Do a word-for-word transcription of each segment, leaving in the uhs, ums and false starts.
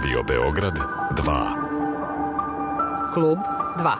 Radio Beograd dva. Klub dva.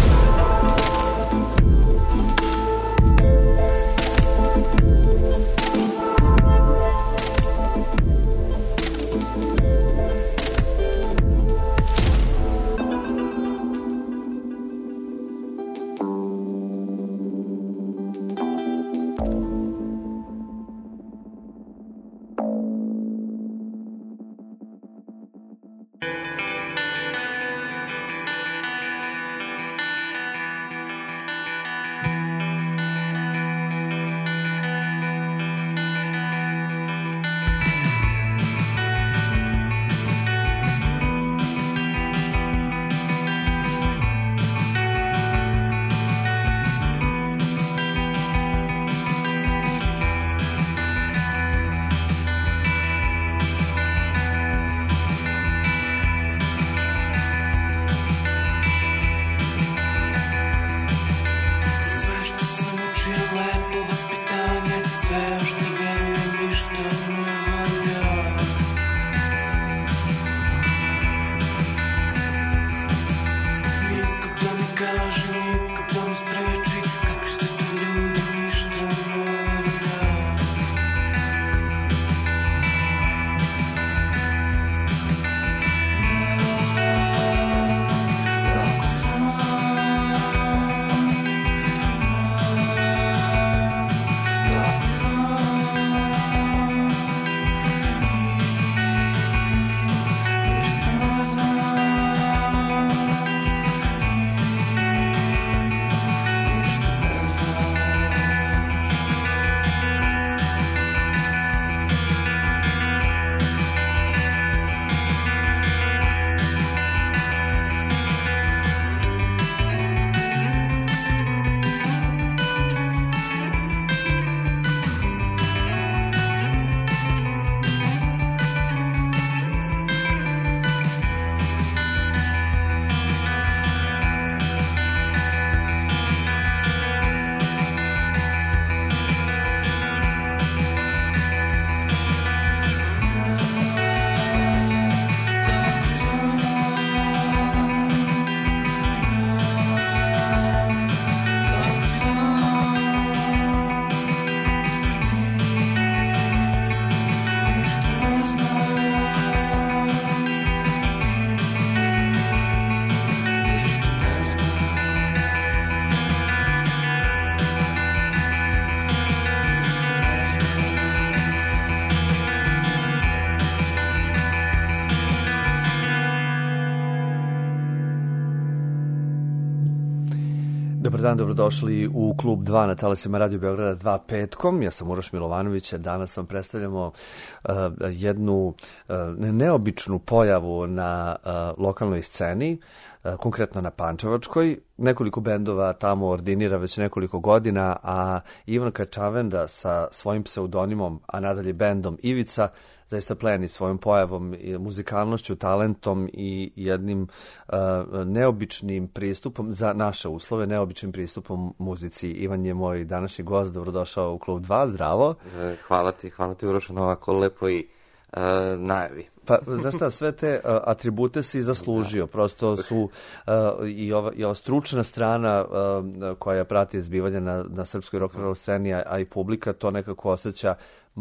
Dobar dan, dobrodošli u Klub dva na talasima Radio Beograda dva petkom. Ja sam Uroš Milovanović, a danas vam predstavljamo uh, jednu uh, neobičnu pojavu na uh, lokalnoj sceni, uh, konkretno na Pančevačkoj. Nekoliko bendova tamo ordinira već nekoliko godina, a Ivanka Čavenda sa svojim pseudonimom, a nadalje bendom Ivica, zaista pleni svojom pojavom, muzikalnošću, talentom i jednim uh, neobičnim pristupom za naše uslove, neobičnim pristupom muzici. Ivan je moj današnji gost, dobrodošao u Klub dva, zdravo. Hvala ti, hvala ti Uroš na ovako lepoj uh, najavi. Pa, znaš šta, sve te uh, atribute si zaslužio, prosto su uh, i, ova, i ova stručna strana uh, koja prati zbivanje na, na srpskoj rock-and-roll sceni, a, a i publika to nekako osjeća.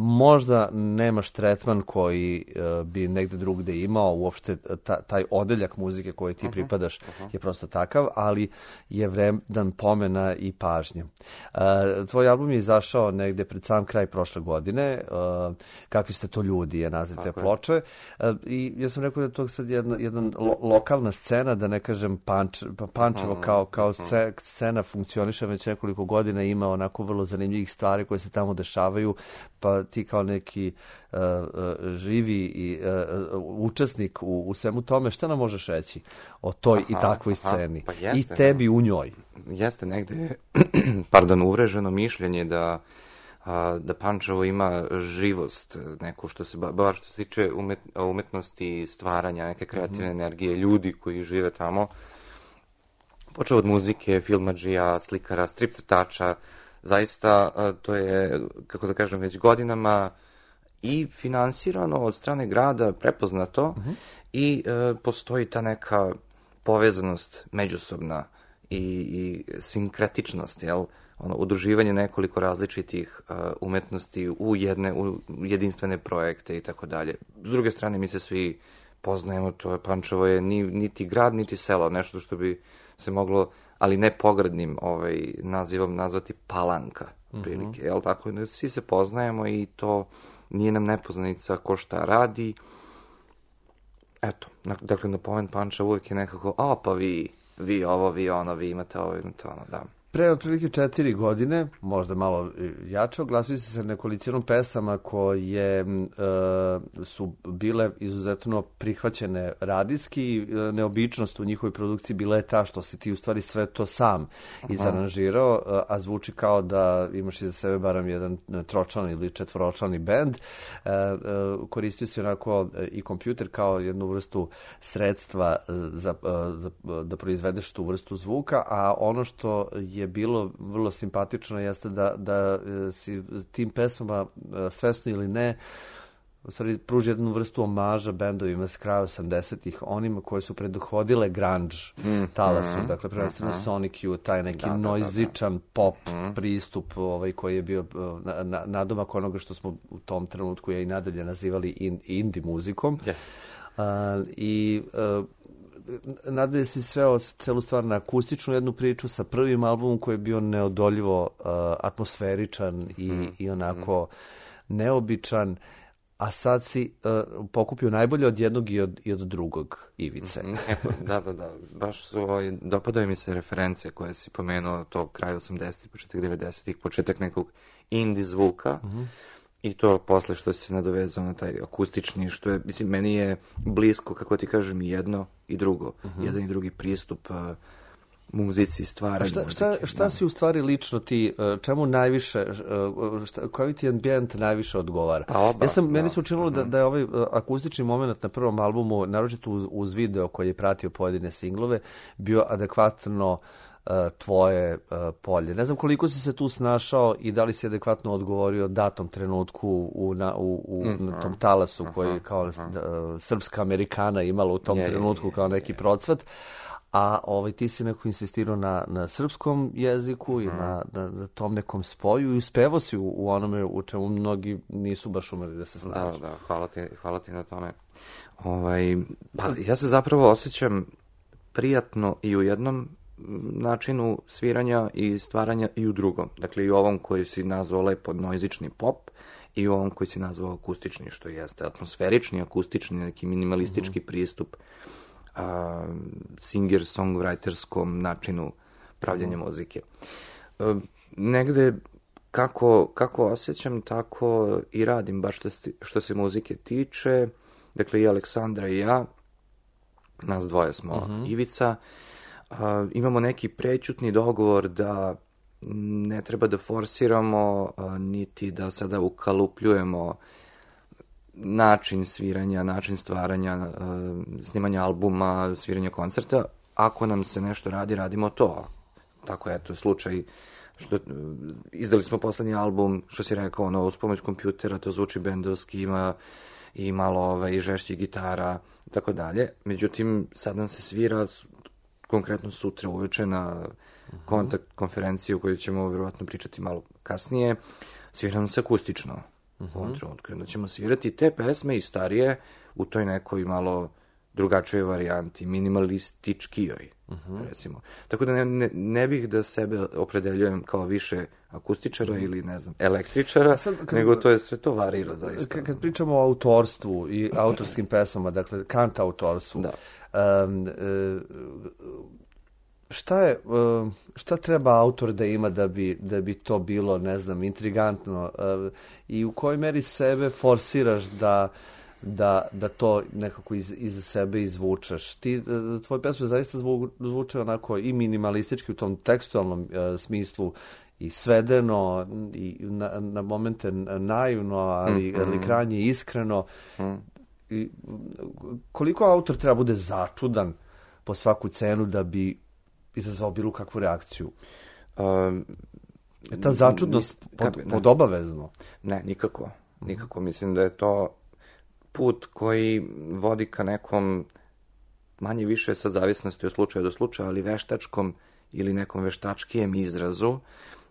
Možda nemaš tretman koji uh, bi negde drugde imao, uopšte ta, taj odeljak muzike koje ti uh-huh, pripadaš uh-huh. je prosto takav, ali je vredan pomena i pažnje. Uh, tvoj album je izašao negde pred sam kraj prošle godine, uh, Kakvi ste to ljudi je naziv te ploče, uh, i ja sam rekao da je to sad jedna, jedna lo, lokalna scena, da ne kažem Panč, Pančevo uh-huh, kao, kao uh-huh. scena funkcioniše već nekoliko godina, ima onako vrlo zanimljivih stvari koje se tamo dešavaju, pa ti kao neki uh, uh, živi i uh, učesnik u, u svemu tome, šta nam možeš reći o toj aha, i takvoj aha, sceni pa jeste, i tebi u njoj? Jeste negde, pardon, uvreženo mišljenje da, a, da Pančevo ima živost, neku što se, baš što se tiče umet, umetnosti, stvaranja, neke kreativne mm-hmm. energije, ljudi koji žive tamo, počeo od muzike, filmadžija, slikara, strip crtača. Zaista, to je, kako da kažem, već godinama i finansirano od strane grada, prepoznato, uh-huh. i e, postoji ta neka povezanost međusobna i, i sinkratičnost, jel? Ono, udruživanje nekoliko različitih uh, umetnosti u jedne, u jedinstvene projekte i tako dalje. S druge strane, mi se svi poznajemo, to je Pančevo je ni, niti grad, niti selo, nešto što bi se moglo, ali ne pogrdnim ovaj, nazivom nazvati Palanka, prilike, mm-hmm. jel tako? Svi se poznajemo i to nije nam nepoznanica ko šta radi. Eto, na, dakle, na pomen Panča uvijek je nekako, a pa vi, vi ovo, vi ono, vi imate ovo, imate ono, da. Pre otprilike četiri godine, možda malo jače, oglasili se sa nekolicinom pesama koje e, su bile izuzetno prihvaćene radijski. Neobičnost u njihovoj produkciji bila je ta što si ti u stvari sve to sam izaranžirao, a zvuči kao da imaš iza sebe barem jedan tročlani ili četvoročlani bend. E, e, koristio si onako i kompjuter kao jednu vrstu sredstva za, za, da proizvedeš tu vrstu zvuka, a ono što je bilo vrlo simpatično jeste da, da si tim pesmama, svesno ili ne, u stvari pruži jednu vrstu omaža bendovima s kraja osamdesetih, onima koje su preduhodile grunge mm, talasu, mm, dakle prvenstveno mm, Sonic Youth, taj neki da, noizičan da, da. pop mm. pristup ovaj, koji je bio na, na, nadomak onoga što smo u tom trenutku je i nadalje nazivali in, indie muzikom. Yeah. Uh, I uh, nadalje si sveo celu stvar na akustičnu jednu priču sa prvim albumom koji je bio neodoljivo uh, atmosferičan i, mm. i onako mm. neobičan, a sad si uh, pokupio najbolje od jednog i od, i od drugog Ivice. da, da, da. Baš su, ovaj, dopadaju mi se reference koje si pomenuo, to kraj osamdesetih, početak devedesetih, početak nekog indie zvuka. Mm-hmm. I to posle što se nadovezao na taj akustični, što je, mislim, meni je blisko, kako ti kažem, i jedno i drugo. Uh-huh. Jedan i drugi pristup uh, muzici, stvaranju. A šta, šta, šta da. si u stvari lično ti, uh, čemu najviše, uh, šta, koji ti ambijent najviše odgovara? Pa oba, ja sam, da. Meni se učinilo da, da je ovaj uh, akustični moment na prvom albumu, naročito uz, uz video koji je pratio pojedine singlove, bio adekvatno tvoje uh, polje. Ne znam koliko si se tu snašao i da li si adekvatno odgovorio datom trenutku u, na, u, u mm-hmm. na tom talasu uh-huh. koji kao uh-huh. uh, srpska Amerikana imala u tom je, trenutku je, je, kao neki je. procvat. A ovaj, ti si neko insistirao na, na srpskom jeziku uh-huh. i na, na, na tom nekom spoju i uspevao si u, u onome u čemu mnogi nisu baš umeli da se snađu. Da, da, hvala ti, hvala ti na tome. Ovaj, pa, ja se zapravo osjećam prijatno i u jednom načinu sviranja i stvaranja i u drugom. Dakle, i u ovom koji si nazvao lepo noizični pop i u ovom koji si nazvao akustični, što jeste atmosferični, akustični, neki minimalistički mm-hmm. pristup uh, singer-songwriterskom načinu pravljanja mm-hmm. muzike. Uh, negde kako, kako osjećam, tako i radim, baš što, što se muzike tiče. Dakle, i Aleksandra i ja, nas dvoje smo mm-hmm. Ivica, Uh, imamo neki prećutni dogovor da ne treba da forsiramo, uh, niti da sada ukalupljujemo način sviranja, način stvaranja, uh, snimanja albuma, sviranja koncerta. Ako nam se nešto radi, radimo to. Tako je, eto, slučaj što uh, izdali smo poslednji album, što si rekao, ono, uz pomoć kompjutera, to zvuči bendovski, ima i malo ovaj, žešći gitara, tako dalje. Međutim, sad nam se svira konkretno sutra uveče na uh-huh. kontakt konferenciji u kojoj ćemo vjerovatno pričati malo kasnije, sviram se akustično uh-huh. u ovom trenutku. Onda ćemo svirati te pesme i starije u toj nekoj malo drugačijoj varijanti, minimalističkijoj, uh-huh. recimo. Tako da ne, ne, ne bih da sebe opredeljujem kao više akustičara uh-huh. ili, ne znam, električara, sad, kad, nego to je sve to varira zaista. Kad, kad pričamo o autorstvu i autorskim pesmama, dakle, kant autorstvu, da. Um, šta je šta treba autor da ima da bi, da bi to bilo, ne znam, intrigantno i u kojoj meri sebe forsiraš da da, da to nekako iz, iz sebe izvučeš. Ti, tvoje pesme zaista zvu, zvuče onako i minimalistički u tom tekstualnom uh, smislu i svedeno i na, na momente naivno, ali, mm-hmm. ali krajnje iskreno. Mm. I koliko autor treba bude začudan po svaku cenu da bi izazvao bilo kakvu reakciju? Um, je ta začudnost pod, pod obavezno? Ne, nikako. Nikako. Mislim da je to put koji vodi ka nekom manje više sa zavisnosti od slučaja do slučaja, ali veštačkom ili nekom veštačkijem izrazu.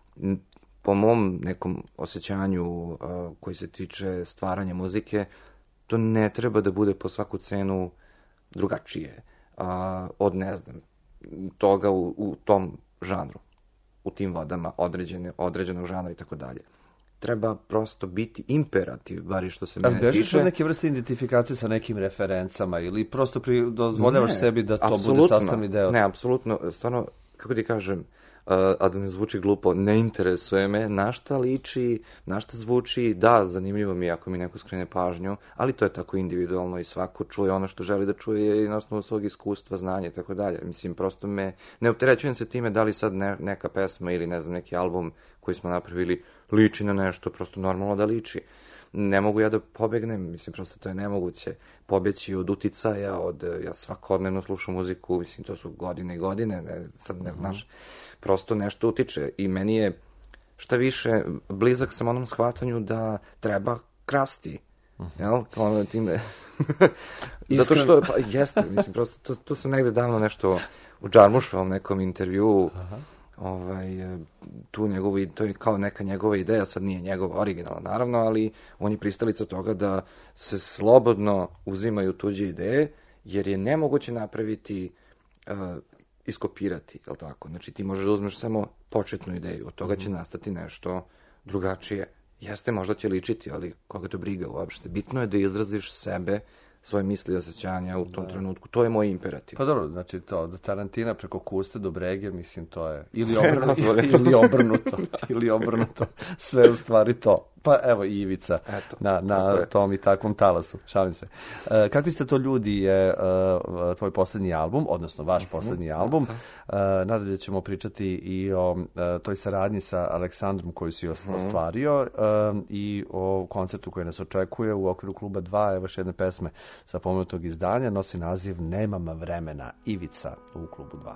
Po mom nekom osjećanju uh, koji se tiče stvaranja muzike, to ne treba da bude po svaku cenu drugačije uh, od, ne znam, toga u, u tom žanru, u tim vodama određene, određenog žanra i tako dalje. Treba prosto biti imperativ, bar i što se mene tiče. Ali bežiš od neke vrste identifikacije sa nekim referencama ili prosto pri, dozvoljavaš ne, sebi da to bude sastavni deo? Ne, apsolutno, stvarno, kako ti kažem, Uh, a da ne zvuči glupo, ne interesuje me na šta liči, na šta zvuči, da, zanimljivo mi je ako mi neko skrene pažnju, ali to je tako individualno i svako čuje ono što želi da čuje i na osnovu svog iskustva, znanja i tako dalje. Mislim, prosto me, ne opterećujem se time da li sad ne, neka pesma ili ne znam, neki album koji smo napravili liči na nešto, prosto normalno da liči. Ne mogu ja da pobegnem, mislim, prosto to je nemoguće pobeći od uticaja, od, ja svakodnevno slušam muziku, mislim, to su godine i godine, ne, sad ne, znaš, prosto nešto utiče i meni je, šta više, blizak sam onom shvatanju da treba krasti, uh-huh. jel, ono time, zato što, pa, jeste, mislim, prosto, to, to sam negde davno nešto u Džarmušovom nekom intervjuu, uh-huh. ovaj, tu njegovu, to je kao neka njegova ideja, sad nije njegova originalna, naravno, ali on je pristalica toga da se slobodno uzimaju tuđe ideje, jer je nemoguće napraviti, uh, iskopirati, jel tako? Znači, ti možeš da uzmeš samo početnu ideju, od toga će nastati nešto drugačije. Jeste, možda će ličiti, ali koga to briga uopšte. Bitno je da izraziš sebe, svoje misli i osjećanja u tom da. trenutku. To je moj imperativ. Pa dobro, znači to, od Tarantina preko Kuste do Brege, mislim, to je ili obrnuto, ili obrnuto, ili obrnuto, sve u stvari to. Pa evo i Ivica Eto, na, na tom i takvom talasu, šalim se. E, kakvi ste to ljudi je uh, tvoj poslednji album, odnosno vaš uh-huh. poslednji album. Uh, nadalje ćemo pričati i o uh, toj saradnji sa Aleksandrom koju si uh-huh. ostvario uh, i o koncertu koji nas očekuje u okviru Kluba dva. Evo još jedne pesme sa pomenutog izdanja, nosi naziv Nemam vremena, Ivica u Klubu dva.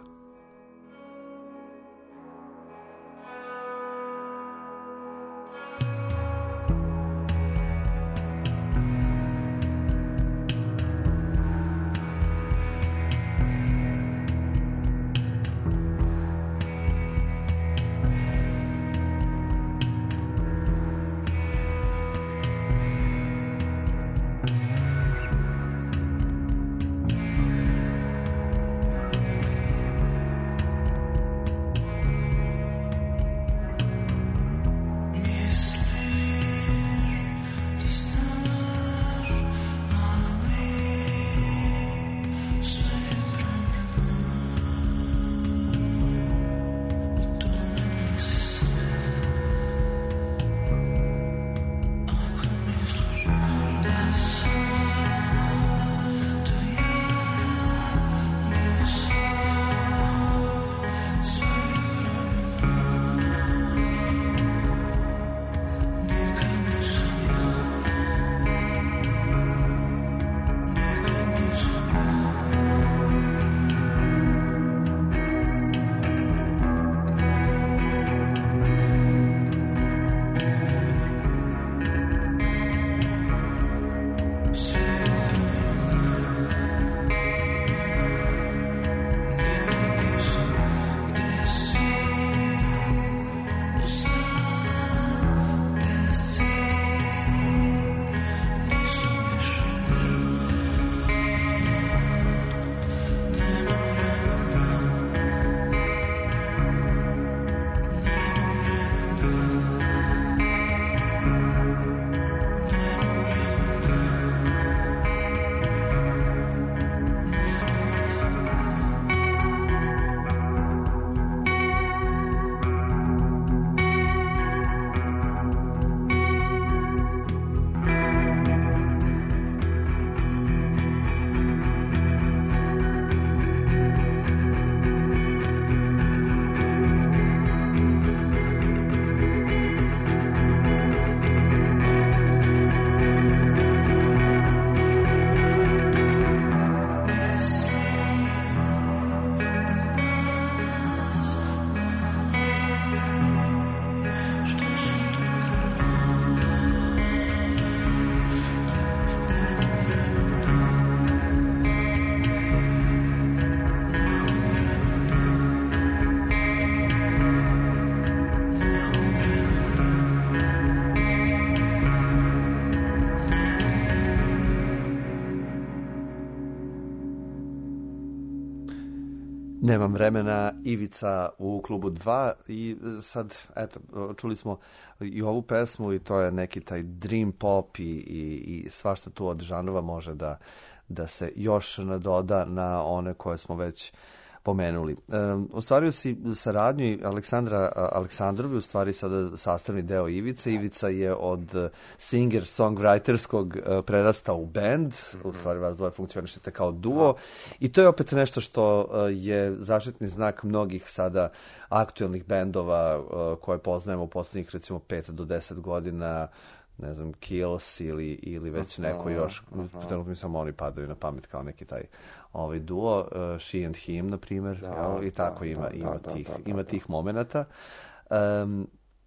Nemam vremena, Ivica u klubu dva i sad, eto, čuli smo i ovu pesmu i to je neki taj dream pop i, i, i svašta tu od žanrova može da, da se još nadoda na one koje smo već pomenuli. Um, ostvario si saradnju i Aleksandra Aleksandrovi, u stvari sada sastavni deo Ivice. Ivica je od singer-songwriterskog uh, prerastao u band, mm-hmm. u stvari vas dvoje funkcionišete kao duo i to je opet nešto što uh, je zaštitni znak mnogih sada aktuelnih bendova uh, koje poznajemo u poslednjih recimo pet do deset godina, ne znam, Kills ili, ili već neko još, trenutno mi samo oni padaju na pamet kao neki taj ovaj duo, uh, She and Him, na primjer, da, jel? I tako da, ima, da, ima, da, tih, da, da, ima da. tih momenata. Um,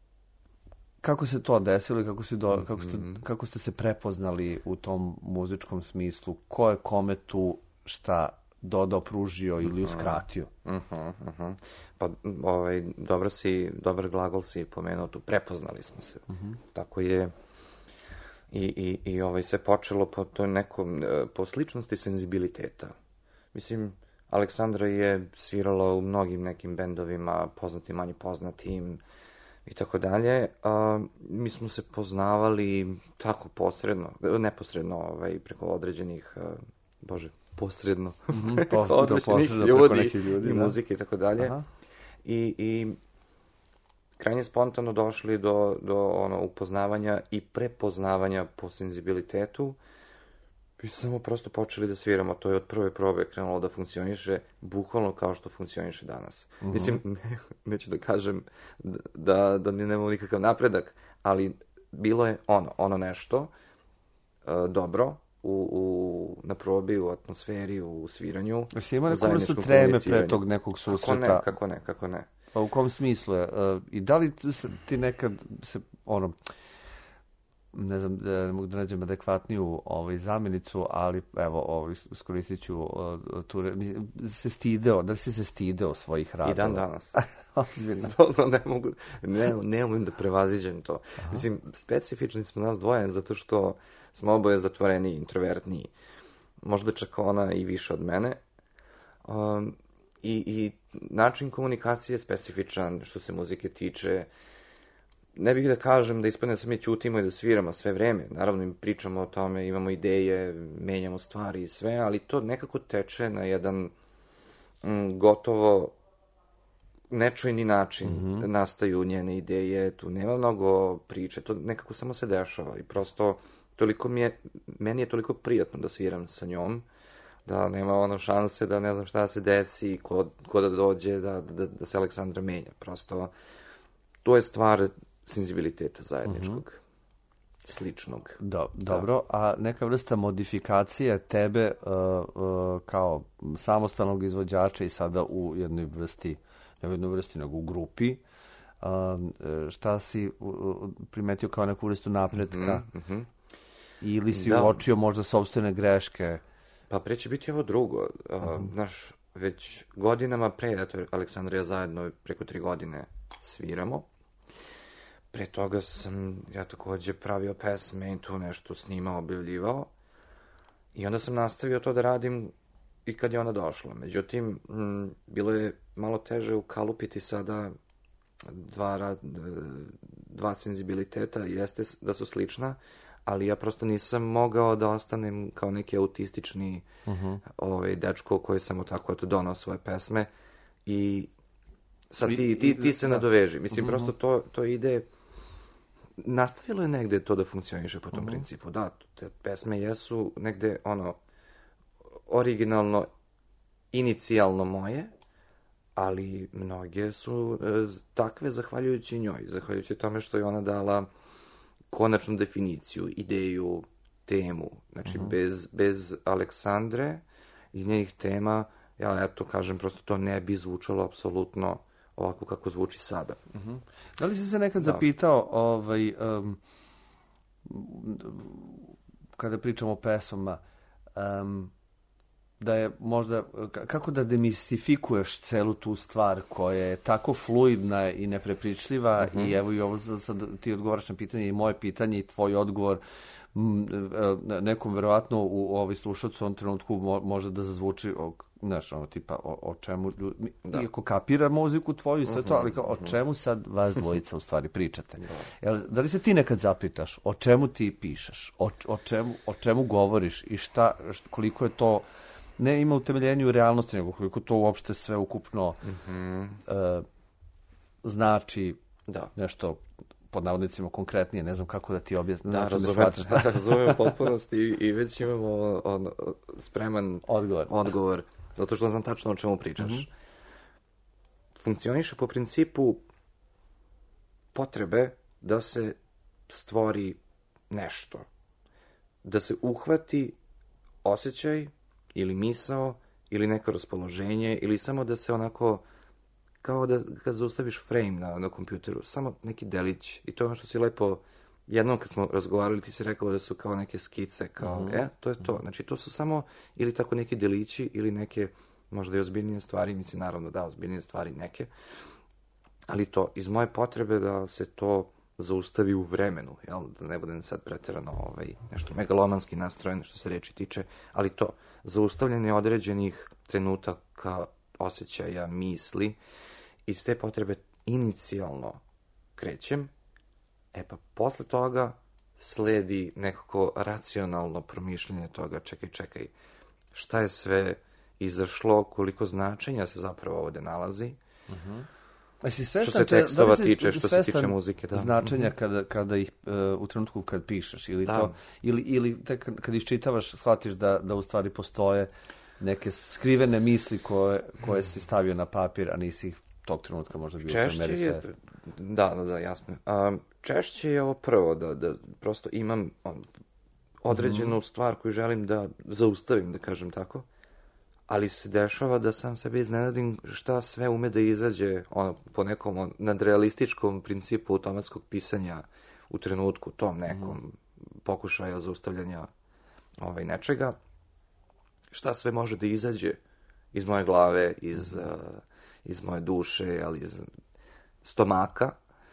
kako se to desilo i kako, si do, kako, ste, kako ste se prepoznali u tom muzičkom smislu? Ko je kome tu šta dodao, pružio ili uskratio? Uh-huh, uh-huh. Pa, ovaj, dobro si, dobar glagol si pomenuo tu, prepoznali smo se. Uh-huh. Tako je i, i, i ovaj, sve počelo po toj nekom, po sličnosti senzibiliteta. Mislim, Aleksandra je svirala u mnogim nekim bendovima, poznatim, manje poznatim i tako dalje. A, mi smo se poznavali tako posredno, neposredno, ovaj, preko određenih, a, bože, posredno, Mm-hmm, preko posredno, određenih posredno, ljudi, preko nekih ljudi i da. muzike i tako dalje. Aha. I, i krajnje spontano došli do, do ono, upoznavanja i prepoznavanja po senzibilitetu. I samo prosto počeli da sviramo. To je od prve probe krenulo da funkcioniše bukvalno kao što funkcioniše danas. Uh-huh. Mislim, ne, neću da kažem da, da nemamo nikakav napredak, ali bilo je ono, ono nešto uh, dobro u, u, na probi, u atmosferi, u sviranju. Jesi imao neku vrstu treme pre tog nekog susreta? Kako ne, kako ne, kako ne. Pa u kom smislu je? Uh, I da li ti nekad se, ono, ne znam, ne mogu da nađem adekvatniju ovaj, zamjenicu, ali evo, ovaj, iskoristit ću uh, tu, se stideo, da li si se stideo svojih radova? I dan danas. Ozbiljno. To ne mogu, ne, ne umem da prevaziđem to. Aha. Mislim, specifični smo nas dvoje, zato što smo oboje zatvoreni, introvertniji. Možda čak ona i više od mene. Um, i, I način komunikacije je specifičan što se muzike tiče. Ne bih da kažem da ispadne da se mi ćutimo i da sviramo sve vreme. Naravno, im pričamo o tome, imamo ideje, menjamo stvari i sve, ali to nekako teče na jedan mm, gotovo nečujni način. Mm-hmm. Nastaju njene ideje, tu nema mnogo priče, to nekako samo se dešava i prosto toliko mi je, meni je toliko prijatno da sviram sa njom, da nema ono šanse da ne znam šta se desi, ko, ko da dođe, da, da, da se Aleksandra menja. Prosto, to je stvar senzibiliteta zajedničkog, mm-hmm. sličnog. Do, dobro, da. A neka vrsta modifikacije tebe uh, uh, kao samostalnog izvođača i sada u jednoj vrsti, ne u jednoj vrsti, nego u grupi, uh, šta si uh, primetio kao neku vrstu napretka? Mm-hmm. Ili si da. uočio možda sopstvene greške? Pa pre će biti ovo drugo. Uh, uh-huh. Znaš, već godinama pre, eto, Aleksandra i ja zajedno preko tri godine sviramo. Pre toga sam ja takođe pravio pesme i tu nešto snimao, objavljivao. I onda sam nastavio to da radim i kad je ona došla. Međutim, m, bilo je malo teže ukalupiti sada dva, dva senzibiliteta, jeste da su slična, ali ja prosto nisam mogao da ostanem kao neki autistični uh-huh. ovaj, dečko koji samo tako eto donao svoje pesme i sad ti, ti, ti se nadoveži. Mislim, uh-huh. prosto to, to ide, nastavilo je negde to da funkcioniše po tom uh-huh. principu. Da, te pesme jesu negde ono originalno, inicijalno moje, ali mnoge su e, takve zahvaljujući njoj, zahvaljujući tome što je ona dala konačnu definiciju, ideju, temu. Znači, uh-huh. bez, bez Aleksandre i njenih tema, ja eto kažem, prosto to ne bi zvučalo apsolutno ovako kako zvuči sada. Uh-huh. Da li si se nekad da. zapitao, ovaj, um, kada pričamo o pesmama, um, da je možda, kako da demistifikuješ celu tu stvar koja je tako fluidna i neprepričljiva uh-huh. i evo i ovo sad ti odgovaraš na pitanje i moje pitanje i tvoj odgovor m, nekom verovatno u ovoj slušalcu u ovom trenutku mo, može da zazvuči znaš, ono, tipa, o, o čemu, ljudi, iako kapira muziku tvoju i sve to, ali kao, o čemu sad vas dvojica u stvari pričate? Jel, da li se ti nekad zapitaš o čemu ti pišeš, o, o, čemu, o čemu govoriš i šta, koliko je to, ne ima utemeljenju u realnosti, nego koliko to uopšte sve ukupno Mm-hmm. uh, znači Da. nešto pod navodnicima konkretnije, ne znam kako da ti objasnim. Da, razumem, razumem u potpunosti i, i već imamo on, spreman odgovor. odgovor, zato što znam tačno o čemu pričaš. Mm-hmm. Funkcioniše po principu potrebe da se stvori nešto. Da se uhvati osjećaj ili misao ili neko raspoloženje ili samo da se onako, kao da kad zaustaviš frame na, na kompjuteru, samo neki delić. I to je ono što si lepo, jednom kad smo razgovarali, ti si rekao da su kao neke skice, kao, mm-hmm. e, to je to. Znači, to su samo ili tako neki delići ili neke, možda i ozbiljnije stvari, mislim, naravno da, ozbiljnije stvari neke, ali to, iz moje potrebe da se to zaustavi u vremenu, jel, da ne budem sad preterano ovaj, nešto megalomanski nastrojen što se reči tiče, ali to, zaustavljanje određenih trenutaka, osjećaja, misli, iz te potrebe inicijalno krećem, e pa posle toga sledi nekako racionalno promišljanje toga, čekaj, čekaj, šta je sve izašlo, koliko značenja se zapravo ovde nalazi, uh-huh. A si svestan, što se tekstova da tiče, što se tiče muzike, da. Značenja kada, kada ih, uh, u trenutku kad pišeš, ili da. to, ili, ili tek kad iščitavaš, shvatiš da, da u stvari postoje neke skrivene misli koje, koje si stavio na papir, a nisi ih tog trenutka možda bio u meri svestan. Da, da, da, jasno. Um, češće je ovo prvo, da, da prosto imam on, određenu mm. stvar koju želim da zaustavim, da kažem tako, ali se dešava da sam sebe iznenadim šta sve ume da izađe ono, po nekom on, nadrealističkom principu automatskog pisanja u trenutku, tom nekom mm. pokušaju zaustavljanja ovaj, nečega. Šta sve može da izađe iz moje glave, iz, uh, iz moje duše, ali iz stomaka,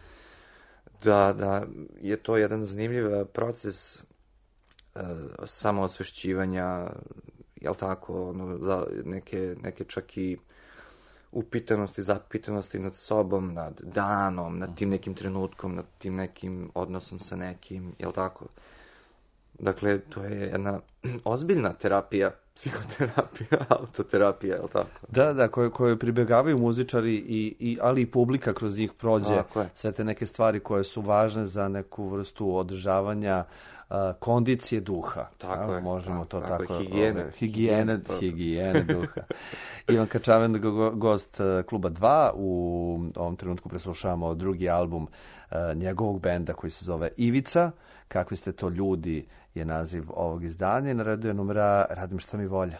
da, da je to jedan zanimljiv proces uh, samoosvešćivanja, jel tako, ono, za neke, neke čak i upitanosti, zapitanosti nad sobom, nad danom, nad tim nekim trenutkom, nad tim nekim odnosom sa nekim, jel tako? Dakle, to je jedna ozbiljna terapija, psihoterapija, autoterapija, je li tako? Da, da, koje, koje pribjegavaju muzičari, i, i, ali i publika kroz njih prođe sve te neke stvari koje su važne za neku vrstu održavanja uh, kondicije duha. Tako ja, je. Možemo tako, to tako. tako. Higijene. Ove, higijene, higijene duha. Ivan Kačaven, gost uh, Kluba dva. U ovom trenutku preslušavamo drugi album uh, njegovog benda koji se zove Ivica. Kakvi ste to ljudi je naziv ovog izdanja. Na redu je numera Radim šta mi volja.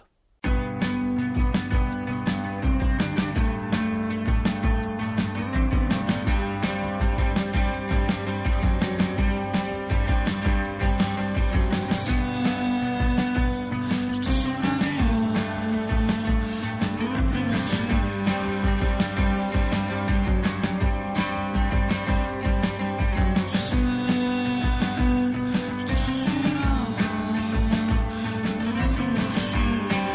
Что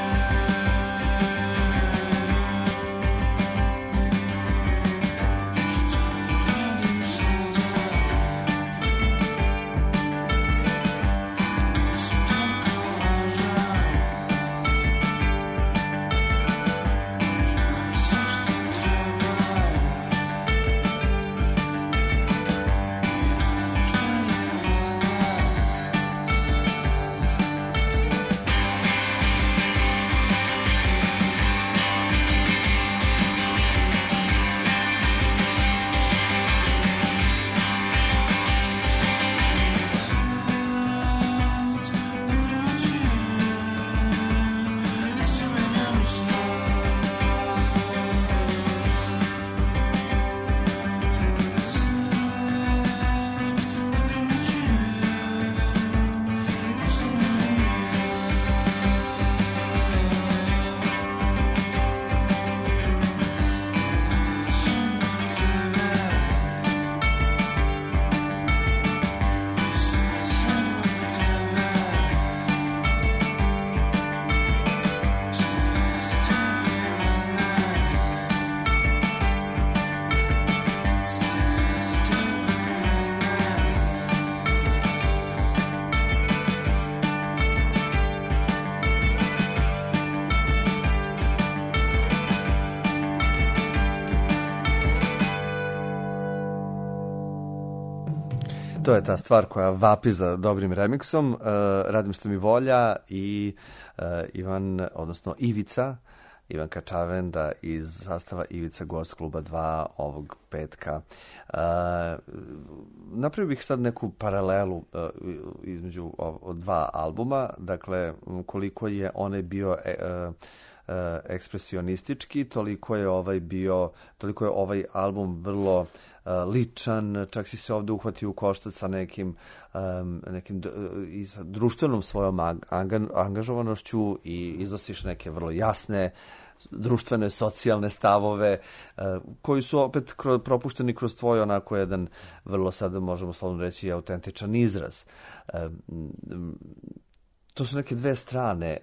To je ta stvar koja vapi za dobrim remiksom. Uh, Radim što mi volja i uh, Ivan, odnosno Ivica, Ivan Kačavenda iz sastava Ivica Gost kluba dva ovog petka. Uh, napravio bih sad neku paralelu uh, između ov, dva albuma, dakle koliko je onaj bio uh, uh, ekspresionistički, toliko je ovaj bio, toliko je ovaj album vrlo uh, ličan, čak si se ovde uhvatio u koštac sa nekim, um, nekim d- i sa društvenom svojom anga- angažovanošću i iznosiš neke vrlo jasne društvene, socijalne stavove, uh, koji su opet kro, propušteni kroz tvoj onako jedan, vrlo sada možemo slovno reći, autentičan izraz. Uh, to su neke dve strane.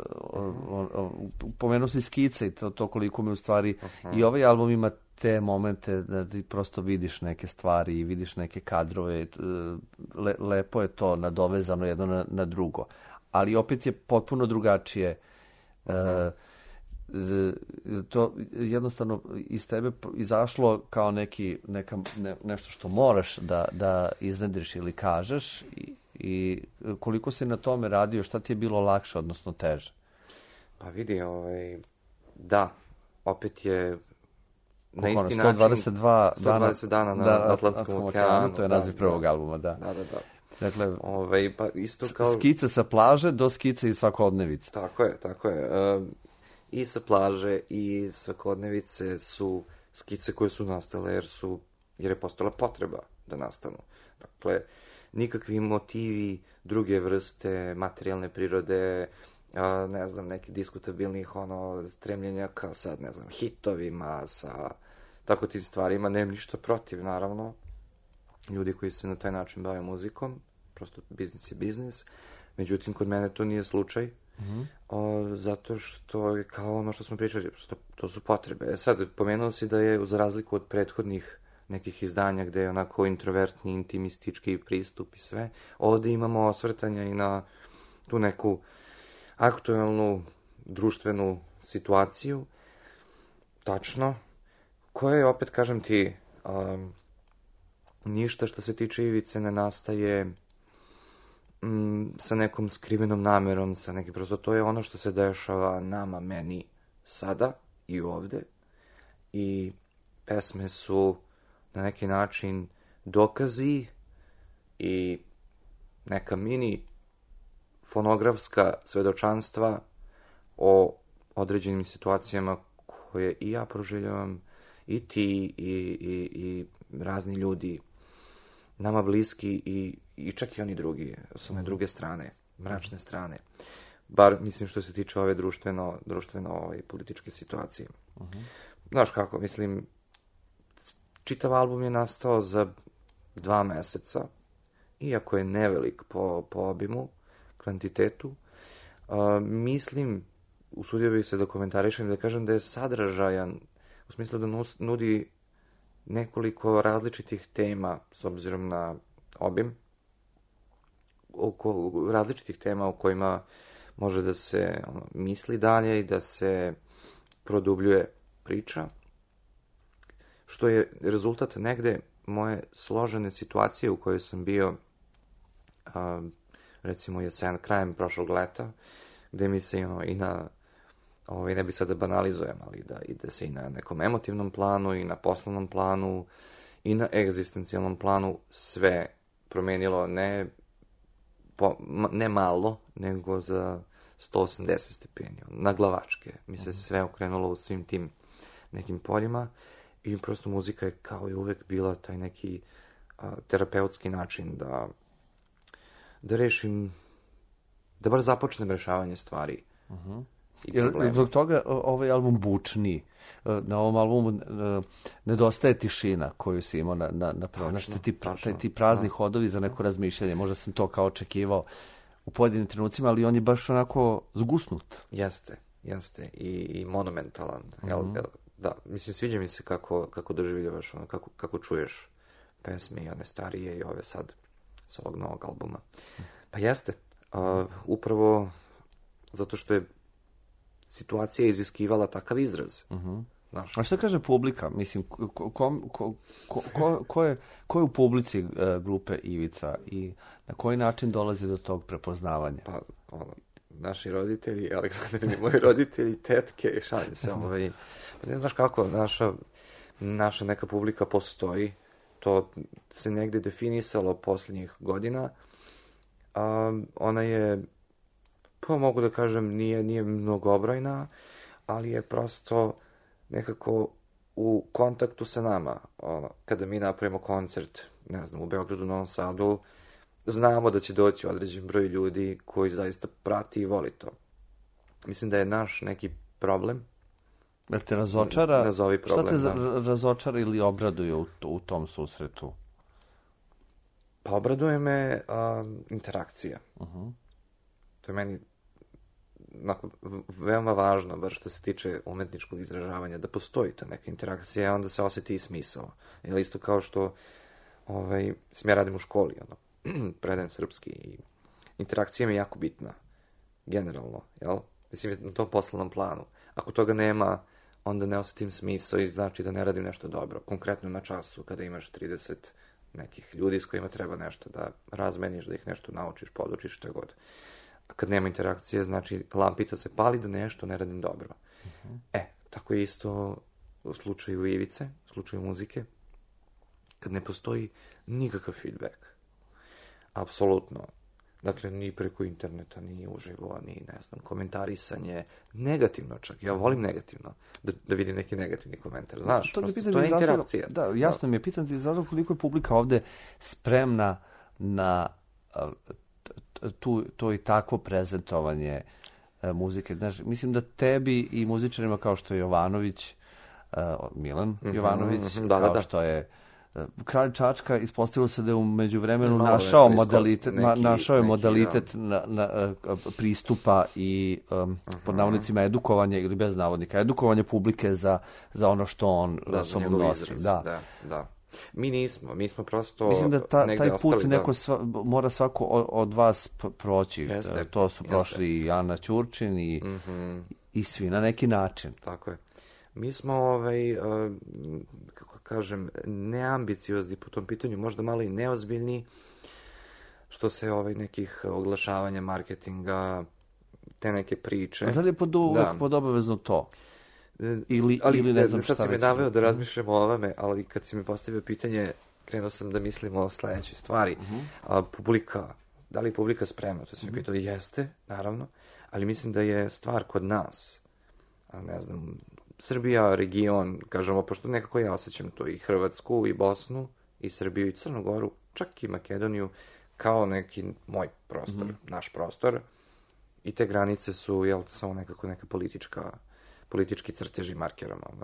Uh, pomenuo si skice i to, to koliko mi u stvari uh-huh. i ovaj album ima te momente da ti prosto vidiš neke stvari i vidiš neke kadrove. Le, lepo je to nadovezano jedno na, na drugo. Ali opet je potpuno drugačije. Uh-huh. Uh, to jednostavno iz tebe izašlo kao neki, neka, ne, nešto što moraš da, da iznedriš ili kažeš i, i koliko si na tome radio, šta ti je bilo lakše, odnosno teže? Pa vidi, ovaj, da, opet je na Koliko isti ono, sto dvadeset dva način... sto dvadeset dana na da, Atlantskom okeanu. To je naziv da, prvog da, albuma, da. Da, da, da. Dakle, ovaj, pa isto kao... skice sa plaže do skice iz svakodnevice. Tako je, tako je. Um, I sa plaže i svakodnevice su skice koje su nastale jer su, jer je postala potreba da nastanu. Dakle, nikakvi motivi druge vrste, materijalne prirode, a, ne znam, neki diskutabilnih ono, stremljenja ka sad, ne znam, hitovima, sa tako tim stvarima, nemam ništa protiv, naravno. Ljudi koji se na taj način bave muzikom, prosto biznis je biznis. Međutim, kod mene to nije slučaj. Mm-hmm. O, zato što je kao ono što smo pričali, što, to su potrebe. E sad, pomenuo si da je, za razliku od prethodnih nekih izdanja gde je onako introvertni, intimistički pristup i sve, ovde imamo osvrtanja i na tu neku aktuelnu društvenu situaciju, tačno, koja je, opet kažem ti, um, ništa što se tiče Ivice ne nastaje Mm, sa nekom skrivenom namerom, sa nekim, prosto to je ono što se dešava nama, meni, sada i ovde. I pesme su na neki način dokazi i neka mini fonografska svedočanstva o određenim situacijama koje i ja proživljavam, i ti, i, i, i razni ljudi nama bliski i, i čak i oni drugi, s one druge strane, mračne strane. Bar, mislim, što se tiče ove društveno, društveno ovaj, političke situacije. Uh-huh. Znaš kako, mislim, čitav album je nastao za dva meseca, iako je nevelik po, po obimu, kvantitetu. Uh, mislim, usudio bih se da komentarišem, da kažem da je sadržajan, u smislu da nudi nekoliko različitih tema, s obzirom na obim, oko različitih tema o kojima može da se ono, misli dalje i da se produbljuje priča, što je rezultat negde moje složene situacije u kojoj sam bio, a, recimo jesen, krajem prošlog leta, gde mi se ono, i na, ovaj, ne bi sad da banalizujem, ali da ide se i na nekom emotivnom planu, i na poslovnom planu, i na egzistencijalnom planu sve promenilo, ne, po, ne malo, nego za sto osamdeset stepeni, na glavačke. Mi se sve okrenulo u svim tim nekim poljima i prosto muzika je kao i uvek bila taj neki a, terapeutski način da da rešim, da bar započnem rešavanje stvari. Uh-huh. Jer zbog toga ovaj album bučni. Na ovom albumu nedostaje tišina koju si imao na, na, na prvom. Znači, ti, taj, ti prazni no. hodovi za neko razmišljanje. Možda sam to kao očekivao u pojedinim trenucima, ali on je baš onako zgusnut. Jeste, jeste. I, i monumentalan. Mm-hmm. Jel, jel, da, mislim, sviđa mi se kako, kako doživljavaš, ono, kako, kako čuješ pesme i one starije i ove sad s ovog novog albuma. Pa jeste. Uh, upravo zato što je situacija iziskivala takav izraz. Uh-huh. Znaš. A šta kaže publika? Mislim, ko, ko, ko, ko, ko, ko, je, ko je u publici uh, grupe Ivica i na koji način dolazi do tog prepoznavanja? Pa, ono, naši roditelji, Aleksandrini, moji roditelji, tetke, šalim se, ovaj, ne znaš kako, naša, naša neka publika postoji, to se negde definisalo posljednjih godina, a ona je, pa mogu da kažem, nije, nije mnogobrojna, ali je prosto nekako u kontaktu sa nama. Ono, kada mi napravimo koncert, ne znam, u Beogradu, Novom Sadu, znamo da će doći određen broj ljudi koji zaista prati i voli to. Mislim da je naš neki problem. Jer te razočara? Nazovi problem, šta te da. razočara ili obraduje u, u tom susretu? Pa obraduje me a, interakcija. Uh-huh. To je meni onako, veoma važno, bar što se tiče umetničkog izražavanja, da postoji ta neka interakcija, a onda se osjeti i smisao. Jer isto kao što ovaj, sam ja radim u školi, ono, predajem srpski i interakcija mi je jako bitna, generalno, jel? Mislim, na tom poslovnom planu. Ako toga nema, onda ne osjetim smisao i znači da ne radim nešto dobro. Konkretno na času, kada imaš trideset nekih ljudi s kojima treba nešto da razmeniš, da ih nešto naučiš, podučiš, što je god. A kad nema interakcije, znači lampica se pali da nešto ne radim dobro. Uh-huh. E, tako je isto u slučaju Ivice, u slučaju muzike, kad ne postoji nikakav feedback. Apsolutno. Dakle, ni preko interneta, ni uživo, ni, ne znam, komentarisanje, negativno čak. Ja volim negativno, da, da vidim neki negativni komentar. Znaš, to, prosto, to je interakcija. Da, jasno da. mi je, pitan ti zato koliko je publika ovde spremna na tu, to i takvo prezentovanje uh, muzike. Znaš, mislim da tebi i muzičarima kao što je Jovanović, uh, Milan mm-hmm, Jovanović, mm-hmm, da, kao da, da. što je Kralj Čačka, ispostavilo se da je u međuvremenu našao modalitet, neki, na, našao je modalitet neki, na, na, pristupa i um, uh-huh. pod navodnicima edukovanja ili bez navodnika, edukovanja publike za, za ono što on da, sobom nosi. Izraz, da. da, da. Mi nismo, mi smo prosto mislim da ta, taj put ostali, neko da... sva, mora svako od, od vas proći. Jeste, to su prošli jeste. i Ana Ćurčin i, mm-hmm. i svi na neki način. Tako je. Mi smo, ovaj, uh, kako kažem, neambiciozni po tom pitanju, možda malo i neozbiljni, što se ovaj, nekih oglašavanja, marketinga, te neke priče. A da li je pod, uvek da. pod obavezno to? Ili, ali, ili ne znam šta sad si me naveo da razmišljam o ovome, ali kad si mi postavio pitanje, krenuo sam da mislim o sledećoj stvari. Uh-huh. A, publika, da li je publika spremna? To si mi uh-huh. pitao, jeste, naravno, ali mislim da je stvar kod nas, a ne znam, Srbija, region, kažemo, pošto nekako ja osjećam to i Hrvatsku, i Bosnu, i Srbiju, i Crnu Goru, čak i Makedoniju, kao neki moj prostor, mm-hmm. naš prostor. I te granice su, jel, samo nekako neka politička, politički crteži markerama. No?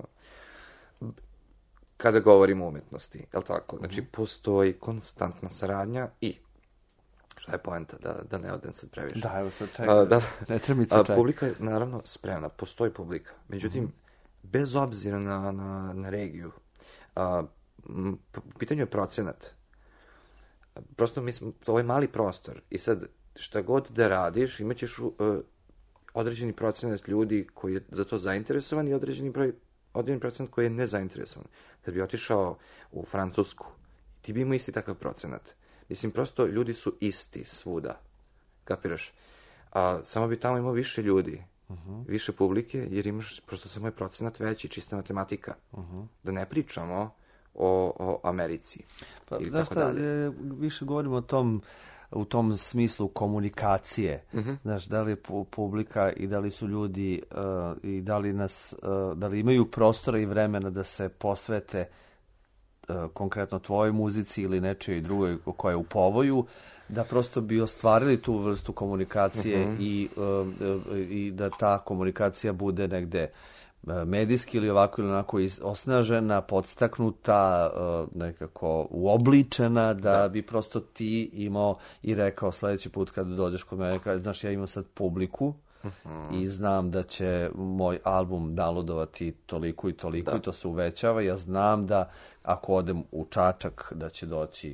Kada govorimo o umetnosti, jel tako? Znači, mm-hmm. postoji konstantna saradnja i šta je poenta, da, da ne odem sad previše. Da, evo sad čekaj, da, ne tremice čekaj. Publika je, naravno, spremna, postoji publika. Međutim, mm-hmm. bez obzira na, na, na regiju, a, m, pitanje je procenat. Prosto mi smo, to je mali prostor i sad šta god da radiš, imat ćeš uh, određeni procenat ljudi koji je za to zainteresovan i određeni broj, određeni procenat koji je nezainteresovan. Kad bi otišao u Francusku, ti bi imao isti takav procenat. Mislim, prosto ljudi su isti svuda. Kapiraš? A, samo bi tamo imao više ljudi. Uh-huh. Više publike, jer imaš prosto samo je procenat veći, čista matematika. Uh-huh. Da ne pričamo o, o Americi. Pa, da šta, je, više govorimo o tom, u tom smislu komunikacije. Uh-huh. Znaš, da li je publika i da li su ljudi uh, i da li, nas, uh, da li imaju prostora i vremena da se posvete uh, konkretno tvojoj muzici ili nečoj drugoj koja je u povoju, da prosto bi ostvarili tu vrstu komunikacije uh-huh. i, uh, i da ta komunikacija bude negde medijski ili ovako ili onako osnažena, podstaknuta, uh, nekako uobličena, da, da bi prosto ti imao i rekao sledeći put kad dođeš kod mene, kad, znaš, ja imam sad publiku uh-huh. i znam da će moj album downloadovati toliko i toliko da. I to se uvećava. Ja znam da ako odem u Čačak da će doći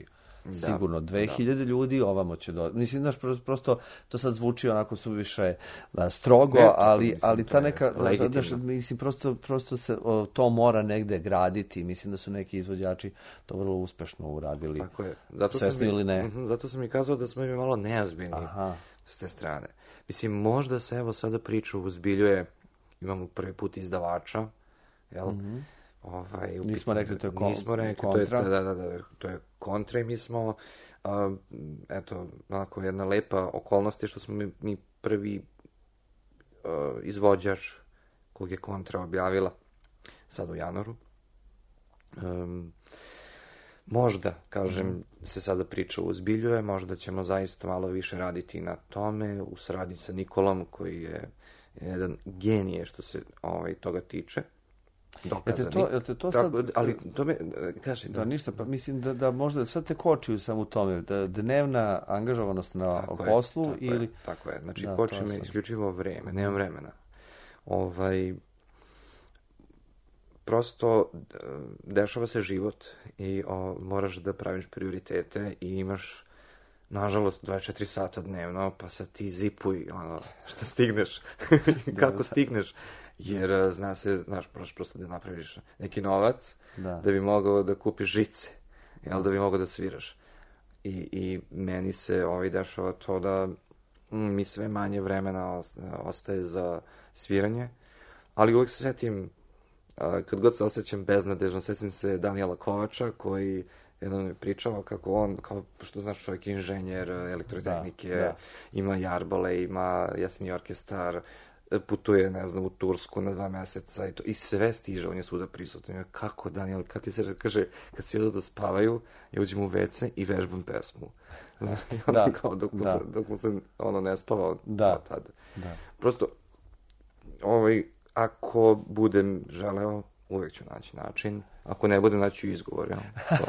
Da, sigurno dve hiljade ljudi, ovamo će do... Mislim, znaš, prosto to sad zvuči onako suviše da, strogo, ne, ali, mislim, ali ta neka... Da, da, mislim, prosto, prosto se o, to mora negde graditi. Mislim da su neki izvođači to vrlo uspešno uradili. Tako je. Zato svesno sam ili ne. Uh, zato sam i kazao da smo mi malo neozbiljni s te strane. Mislim, možda se evo sada priča uzbiljuje, imamo prvi put izdavača, jel? Mm-hmm. Ovaj, nismo rekli to je kon, nismo rekli, kontra. To je, da, da, da, to je kontra i mi smo, uh, eto, onako jedna lepa okolnost je što smo mi, mi prvi uh, izvođač kog je kontra objavila sad u januaru. Um, možda, kažem, mm. se sada priča uzbiljuje, možda ćemo zaista malo više raditi na tome, u saradnji sa Nikolom, koji je jedan genije što se ovaj, toga tiče. Jel to, jel te to sad... Tako, ali to me, kaži. Da, ništa, pa mislim da, da možda sad te kočiju sam u tome, da dnevna angažovanost na tako poslu je, tako ili... Je, tako je, znači da, koči me isključivo vreme, nemam vremena. Ovaj, prosto dešava se život i o, moraš da praviš prioritete i imaš, nažalost, dvadeset četiri sata dnevno, pa sad ti zipuj, ono, šta stigneš, kako stigneš. Jer zna se, znaš, prosto da napraviš neki novac, da, da bi mogao da kupiš žice, jel, da bi mogao da sviraš. I, i meni se ovaj dešava to da mm, mi sve manje vremena ostaje za sviranje, ali uvijek se setim, a, kad god se osjećam beznadežno, setim se Danijela Kovača, koji jednom mi pričao kako on, kao što znaš, čovjek inženjer elektrotehnike, da, da. Ima jarbole, ima jeseni orkestar, putuje, ne znam, u Tursku na dva meseca i to, i sve stiže, on je svuda prisutan. Kako, Daniel, kad ti se kaže, kad svi odu da spavaju, ja uđem u ve ce i vežbam pesmu. Znaš, i onda da, kao, dok mu, da. se, dok mu se ono ne spavao, da, od tada. Da. Prosto, ovaj, ako budem želeo, uvijek ću naći način. Ako ne budem, naći izgovor. Ja.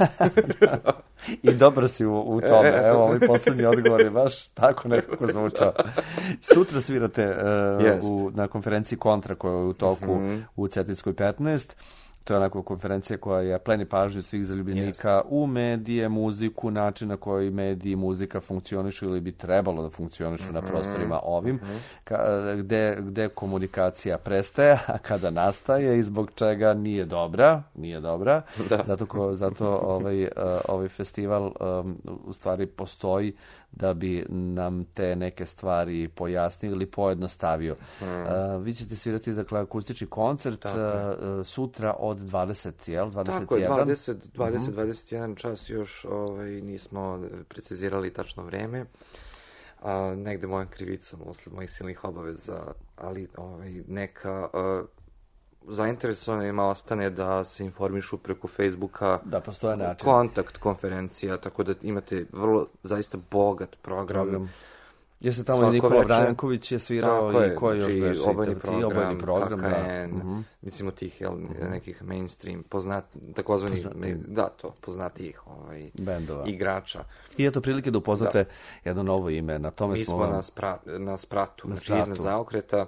Da. I dobro si u, u tome. E, evo, ovaj poslednji odgovor je baš tako nekako zvučao. Sutra svirate uh, u, na konferenciji Kontra koja je u toku mm-hmm. u Cetinskoj petnaest. To je onako konferencija koja je pleni pažnju svih zaljubljenika yes. u medije, muziku, način na koji mediji i muzika funkcionišu ili bi trebalo da funkcionišu mm-hmm. na prostorima ovim, mm-hmm. ka, gde, gde komunikacija prestaje, a kada nastaje i zbog čega nije dobra, nije dobra. Da. Zato, ko, zato ovaj, ovaj festival um, u stvari postoji da bi nam te neke stvari pojasnio ili pojednostavio. Mm. Uh, vi ćete svirati, dakle, akustični koncert uh, sutra od dvadeset, jel? dvadeset jedan? Tako je, dvadeset, dvadeset, mm-hmm. dvadeset jedan čas još ovaj, nismo precizirali tačno vreme. Uh, negde mojom krivicom, usled mojih silnih obaveza, ali ovaj, neka... Uh, zainteresovanima ostane da se informišu preko Facebooka, da postoje način, kontakt konferencija, tako da imate vrlo zaista bogat program. program. Jeste tamo i Nikola Vranković je svirao i ko je još beše? Obojni program, obojni program, K K N, da. Uh-huh. Mislim od tih, jel, nekih mainstream, poznat, takozvani, poznati. Da, to, poznatih ovaj, bendova, igrača. I eto prilike da upoznate da. jedno novo ime, na tome Mi smo... Mi smo na, spra, na spratu, na znači iznad zaokreta,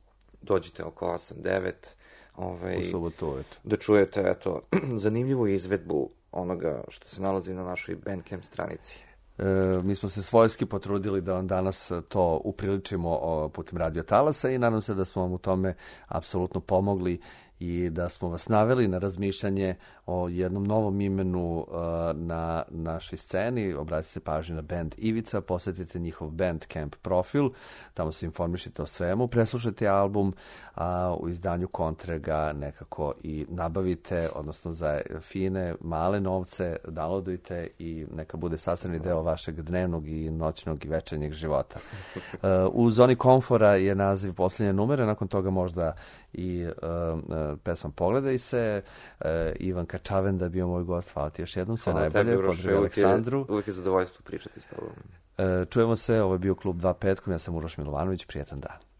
dođite oko osam devet, Ovaj, u subotu, eto. Da čujete, eto, zanimljivu izvedbu onoga što se nalazi na našoj Bandcamp stranici. E, mi smo se svojski potrudili da vam danas to upriličimo o, putem Radio Talasa i nadam se da smo vam u tome apsolutno pomogli i da smo vas naveli na razmišljanje o jednom novom imenu uh, na našoj sceni. Obratite pažnju na band Ivica, posjetite njihov Bandcamp profil, tamo se informišite o svemu, preslušajte album, a u izdanju Kontre ga nekako i nabavite, odnosno za fine, male novce, downloadujte i neka bude sastavni deo vašeg dnevnog i noćnog i večernjeg života. Uh, u zoni komfora je naziv posljednje numere, nakon toga možda i uh, uh, pesma Pogledaj se, uh, Ivan Kačavenda bio moj gost, hvala ti još jednom, sve hvala najbolje, pozdravim Aleksandru. Uvijek je zadovoljstvo pričati s tobom. Uh, čujemo se, ovo je bio Klub dva petkom, ja sam Uroš Milovanović, prijetan dan.